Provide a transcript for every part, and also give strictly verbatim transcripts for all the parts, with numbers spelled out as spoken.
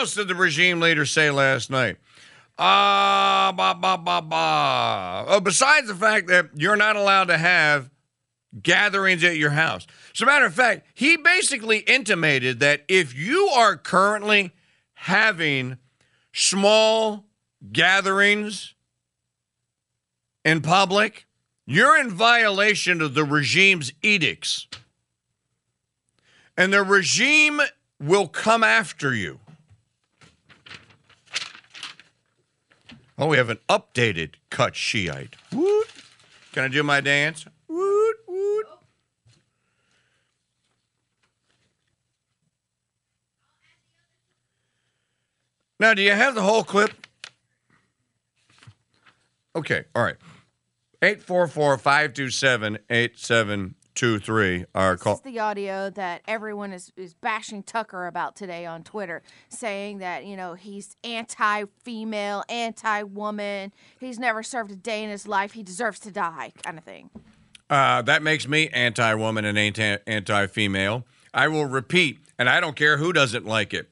else did the regime leader say last night? Uh, bah, bah, bah, bah. Oh, besides the fact that you're not allowed to have gatherings at your house. As a matter of fact, he basically intimated that if you are currently having small gatherings in public, you're in violation of the regime's edicts. And the regime will come after you. Oh, we have an updated cut Shiite. Woot. Can I do my dance? Woot, woot. Now, do you have the whole clip? Okay, all right. eight four four, five two seven, eight seven two three. Our call. This is the audio that everyone is, is bashing Tucker about today on Twitter, saying that, you know, he's anti-female, anti-woman. He's never served a day in his life. He deserves to die, kind of thing. Uh, that makes me anti-woman and anti- anti-female. I will repeat, and I don't care who doesn't like it.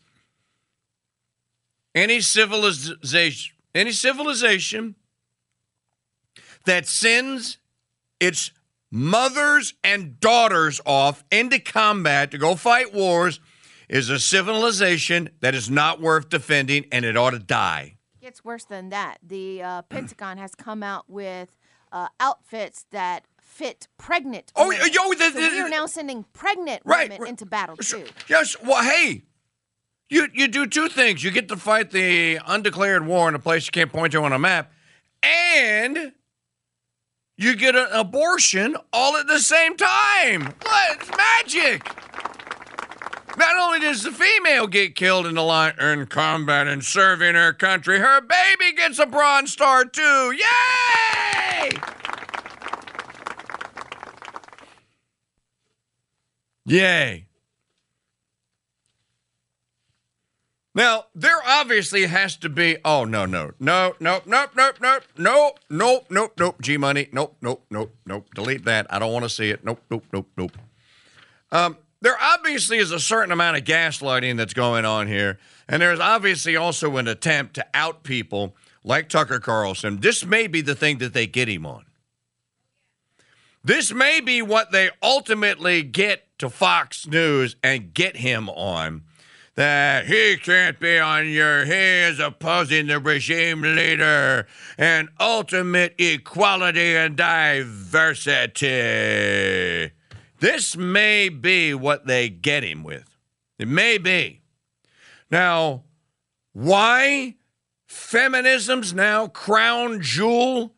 Any civilization, any civilization that sends its mothers and daughters off into combat to go fight wars is a civilization that is not worth defending, and it ought to die. It gets worse than that. The uh, Pentagon has come out with uh, outfits that fit pregnant Oh, women. yo, the, so we are now sending pregnant right, women right. into battle, too. Yes, well, hey, you, you do two things. You get to fight the undeclared war in a place you can't point to on a map, and you get an abortion all at the same time. What? It's magic. Not only does the female get killed in the line in combat and serving her country, her baby gets a Bronze Star too. Yay! Yay. Now, there obviously has to be, oh, no, no, no, no, nope, nope, nope, nope, nope, nope, nope, G-Money, nope, nope, nope, nope, delete that. I don't want to see it. Nope, nope, nope, nope. Um, there obviously is a certain amount of gaslighting that's going on here, and there's obviously also an attempt to out people like Tucker Carlson. This may be the thing that they get him on. This may be what they ultimately get to Fox News and get him on. That he can't be on your, he is opposing the regime leader and ultimate equality and diversity. This may be what they get him with. It may be. Now, why feminism's now crown jewel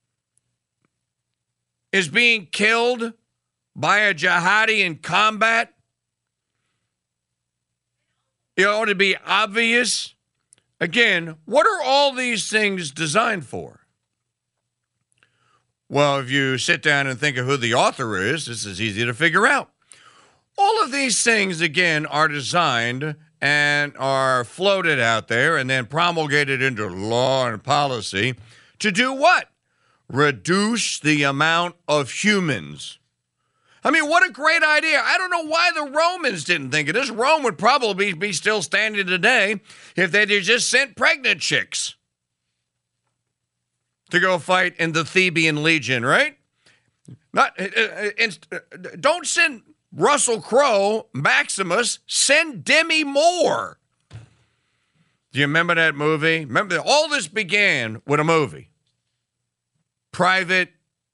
is being killed by a jihadi in combat? It ought to be obvious. Again, what are all these things designed for? Well, if you sit down and think of who the author is, this is easy to figure out. All of these things, again, are designed and are floated out there and then promulgated into law and policy to do what? Reduce the amount of humans. I mean, what a great idea. I don't know why the Romans didn't think of this. Rome would probably be still standing today if they'd just sent pregnant chicks to go fight in the Theban Legion, right? Not, uh, uh, don't send Russell Crowe, Maximus, send Demi Moore. Do you remember that movie? Remember, all this began with a movie. Private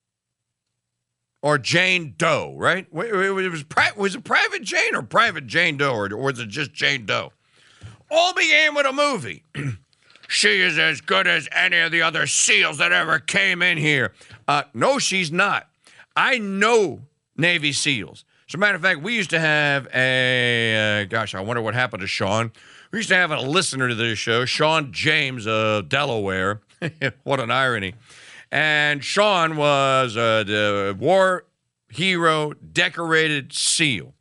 or Jane Doe, right? It was, was it Private Jane or Private Jane Doe, or, or was it just Jane Doe? All began with a movie. She is as good as any of the other SEALs that ever came in here. Uh, no, she's not. I know Navy SEALs. As a matter of fact, we used to have a, uh, gosh, I wonder what happened to Sean. We used to have a listener to this show, Sean James of Delaware. What an irony. And Sean was a, a war hero, decorated SEAL.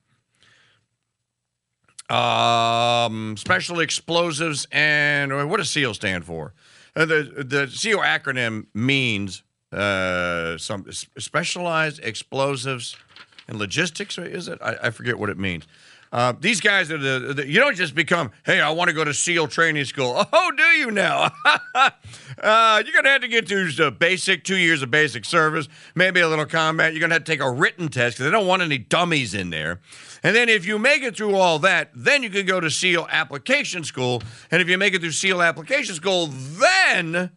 Um, special explosives and what does SEAL stand for? Uh, the the SEAL acronym means uh, some specialized explosives and logistics. Is it? I, I forget what it means. Uh, these guys are the, the, you don't just become, hey, I want to go to SEAL training school. Oh, do you now? uh, you're going to have to get through the basic, two years of basic service, maybe a little combat. You're going to have to take a written test because they don't want any dummies in there. And then if you make it through all that, then you can go to SEAL application school. And if you make it through SEAL application school, then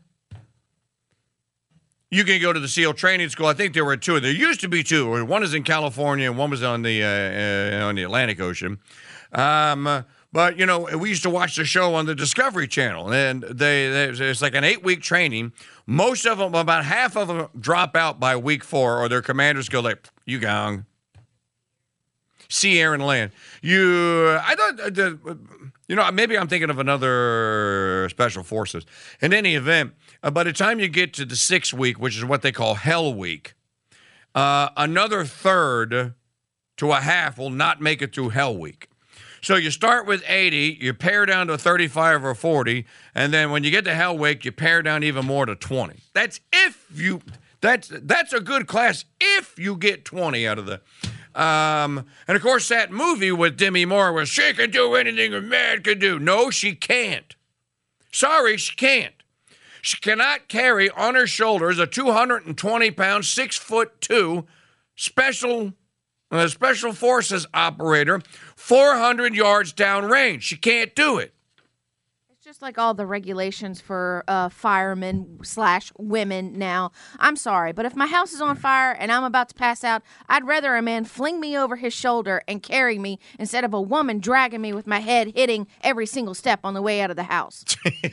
you can go to the SEAL training school. I think there were two. There used to be two. One is in California, and one was on the uh, uh, on the Atlantic Ocean. Um, but you know, we used to watch the show on the Discovery Channel, and they, they it's like an eight-week training. Most of them, about half of them, drop out by week four, or their commanders go like, "You gone." Sea, air, and land. You, I thought, uh, you know, maybe I'm thinking of another special forces. In any event, uh, by the time you get to the sixth week, which is what they call Hell Week, uh, another third to a half will not make it through Hell Week. So you start with eighty, you pare down to thirty-five or forty, and then when you get to Hell Week, you pare down even more to twenty. That's if you, that's that's a good class if you get twenty out of the. Um, and of course, that movie with Demi Moore was she can do anything a man can do. No, she can't. Sorry, she can't. She cannot carry on her shoulders a two hundred twenty pound, six foot two special uh, special forces operator, four hundred yards downrange. She can't do it. It's just like all the regulations for uh, firemen slash women now. I'm sorry, but if my house is on fire and I'm about to pass out, I'd rather a man fling me over his shoulder and carry me instead of a woman dragging me with my head hitting every single step on the way out of the house.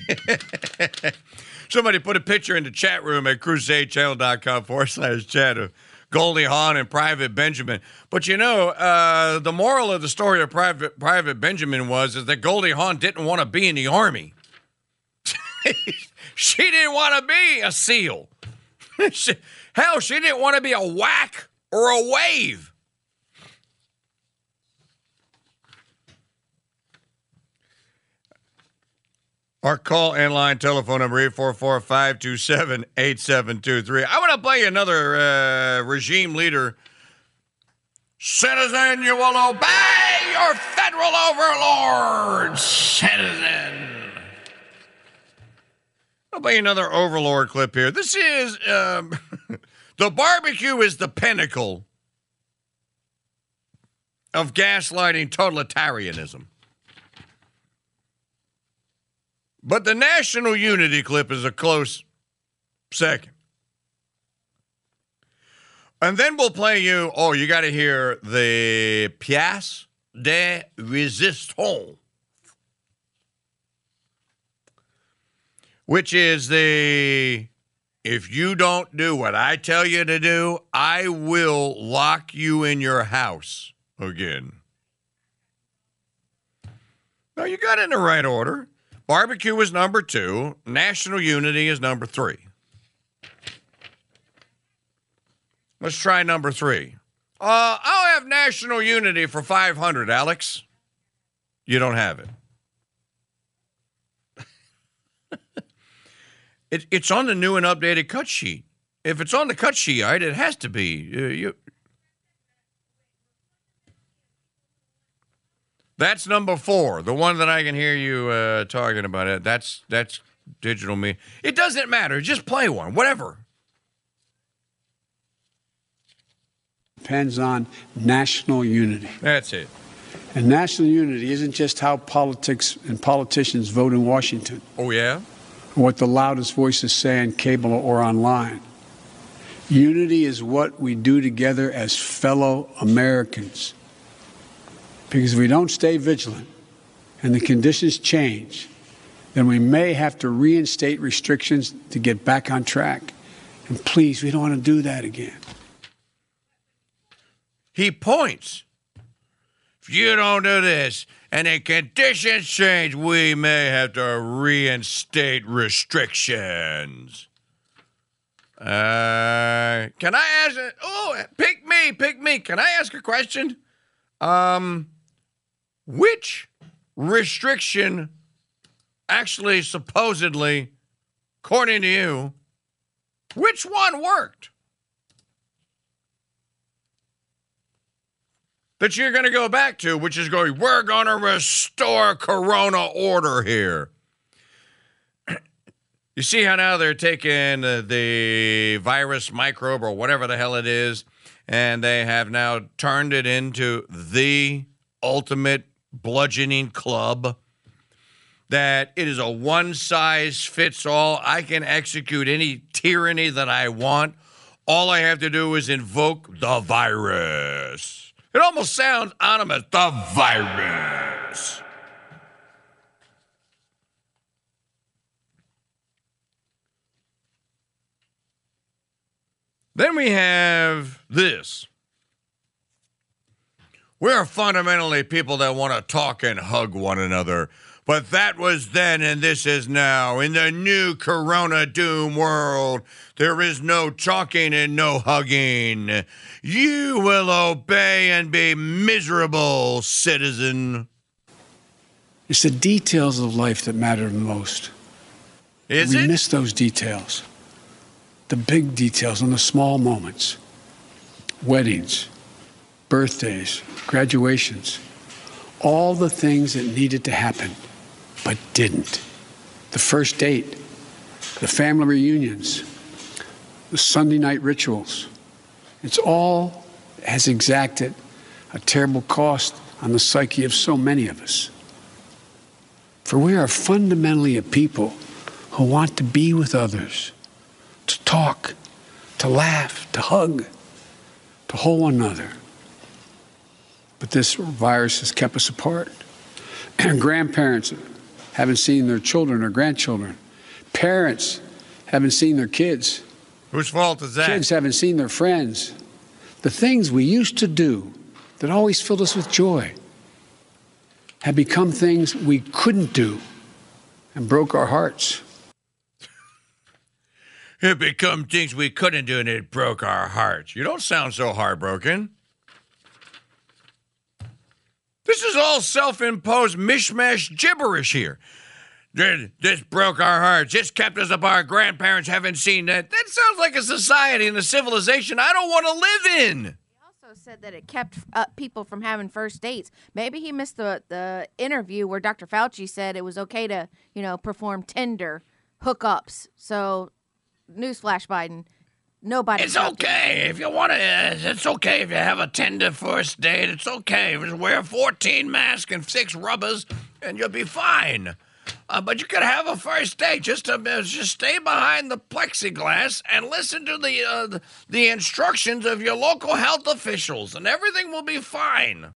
Somebody put a picture in the chat room at crusadechannel.com forward slash chat of Goldie Hawn and Private Benjamin. But you know, uh, the moral of the story of Private Private Benjamin was is that Goldie Hawn didn't want to be in the Army. She didn't want to be a SEAL. she, hell, she didn't want to be a whack or a wave. Our call and line telephone number eight four four, five two seven, eight seven two three. I want to play another uh, regime leader. Citizen, you will obey your federal overlord, citizen. I'll play another overlord clip here. This is, um, the barbecue is the pinnacle of gaslighting totalitarianism. But the national unity clip is a close second. And then we'll play you, oh, you got to hear the pièce de résistance, which is the, if you don't do what I tell you to do, I will lock you in your house again. Now, you got it in the right order. Barbecue is number two. National unity is number three. Let's try number three. Uh, I'll have national unity for five hundred, Alex. You don't have it. it. It's on the new and updated cut sheet. If it's on the cut sheet, right, it has to be. Uh, you, That's number four, the one that I can hear you uh, talking about. It. That's that's digital me. It doesn't matter. Just play one, whatever. Depends on national unity. That's it. And national unity isn't just how politics and politicians vote in Washington. Oh, yeah? Or what the loudest voices say on cable or online. Unity is what we do together as fellow Americans. Because if we don't stay vigilant and the conditions change, then we may have to reinstate restrictions to get back on track. And please, we don't want to do that again. He points. If you don't do this and the conditions change, we may have to reinstate restrictions. Uh, can I ask? Oh, pick me, pick me. Can I ask a question? Um, which restriction actually, supposedly, according to you, which one worked? that you're going to go back to, which is going, we're going to restore Corona order here. You see how now they're taking uh, the virus microbe or whatever the hell it is, and they have now turned it into the ultimate bludgeoning club, that it is a one-size-fits-all. I can execute any tyranny that I want. All I have to do is invoke the virus. It almost sounds ominous, the virus. Then we have this. We're fundamentally people that want to talk and hug one another. But that was then and this is now. In the new Corona doom world, there is no talking and no hugging. You will obey and be miserable, citizen. It's the details of life that matter the most. Is we it? miss those details. The big details and the small moments. Weddings, birthdays, graduations. All the things that needed to happen, but didn't. The first date, the family reunions, the Sunday night rituals. It's all has exacted a terrible cost on the psyche of so many of us. For we are fundamentally a people who want to be with others, to talk, to laugh, to hug, to hold one another. But this virus has kept us apart. And grandparents haven't seen their children or grandchildren. Parents haven't seen their kids. Whose fault is that? Kids haven't seen their friends. The things we used to do that always filled us with joy have become things we couldn't do and broke our hearts. It become things we couldn't do and it broke our hearts. You don't sound so heartbroken. This is all self-imposed mishmash gibberish here. This broke our hearts. This kept us apart. Our grandparents haven't seen that. That sounds like a society and a civilization I don't want to live in. He also said that it kept uh, people from having first dates. Maybe he missed the, the interview where Doctor Fauci said it was okay to, you know, perform Tinder hookups. So, newsflash, Biden. Nobody. It's okay if you want to. It's okay if you have a tender first date. It's okay. Just wear fourteen masks and six rubbers, and you'll be fine. Uh, but you could have a first date. Just to, uh, just stay behind the plexiglass and listen to the uh, the instructions of your local health officials, and everything will be fine.